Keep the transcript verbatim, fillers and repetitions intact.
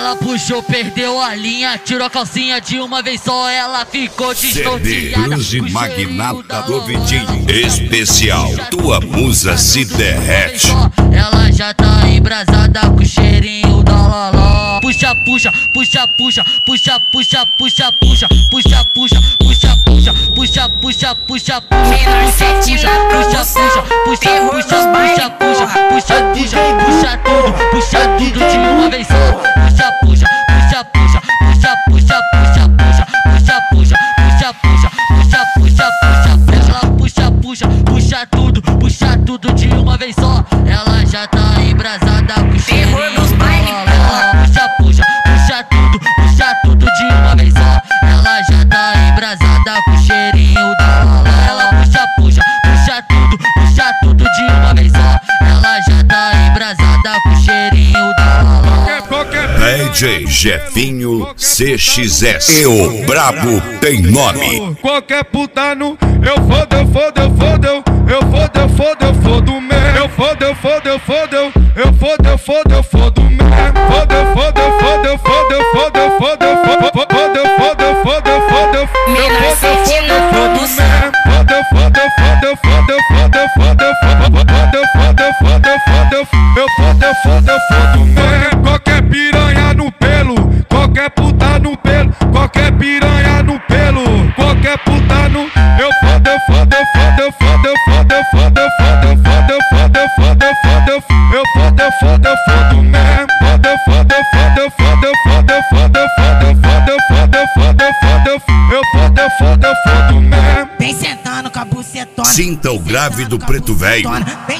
Ela puxou, perdeu a linha, tirou a calcinha de uma vez só, ela ficou desnorteada. C D Cruze Magnata do Vitinho especial, tua musa se derrete. Ela já tá embrasada com o cheirinho da loló. Puxa, puxa, puxa, puxa, puxa, puxa, puxa, puxa, puxa, puxa, puxa, puxa, puxa, puxa, puxa, Menor sete puxa, puxa, puxa, puxa, puxa, puxa, puxa, puxa, puxa, puxa tudo, puxa tudo de uma vez só. Puxa, puxa, puxa, puxa, puxa, puxa, puxa, puxa, puxa, puxa, puxa, puxa, puxa, puxa, puxa, ela puxa, puxa, puxa tudo, puxa tudo de uma vez só. Ela já tá embrasada com o terror dos bailes, porra. Puxa, puxa, puxa tudo, puxa tudo de uma vez só. Ela já tá embrasada com o cheirinho da loló. Ela puxa, puxa, puxa tudo, puxa tudo de uma vez só. Ela já tá embrasada com o cheirinho da loló. D J Jefinho C X S e o brabo tem nome. Qualquer putano, eu fodo, eu fodo, eu fodo, eu fodo, eu fodo, eu fodo mesmo. Eu fodo, eu fodo, eu fodo, eu fodo, eu fodo, eu fodo mesmo. Fodo, eu fodo, eu fodo, eu fodo, eu fodo, eu fodo, eu fodo, fodo, eu fodo, eu fodo, eu fodo, eu fodo, Menor sete na produção. fodo, eu fodo, eu fodo, eu fodo, eu fodo, eu fodo, eu fodo, eu fodo, eu fodo, eu fodo, eu fodo, eu fodo, eu fodo mesmo. Qualquer piranha no pelo, qualquer puta no pelo, qualquer piranha no pelo, qualquer puta no. Eu fodo, eu fodo, eu fodo, eu fodo, eu fodo, eu fodo, eu fodo, eu fodo, eu fodo, eu fodo, eu fodo, eu fodo, eu fodo, eu fodo mesmo. Fodo, eu fodo, eu fodo, eu fodo, eu fodo, eu fodo, eu fodo, eu fodo, eu fodo, eu fodo, eu fodo, eu fodo, eu fodo, eu fodo mesmo. Vem sentando com a bucetona. Sinta o grave do preto velho. Vem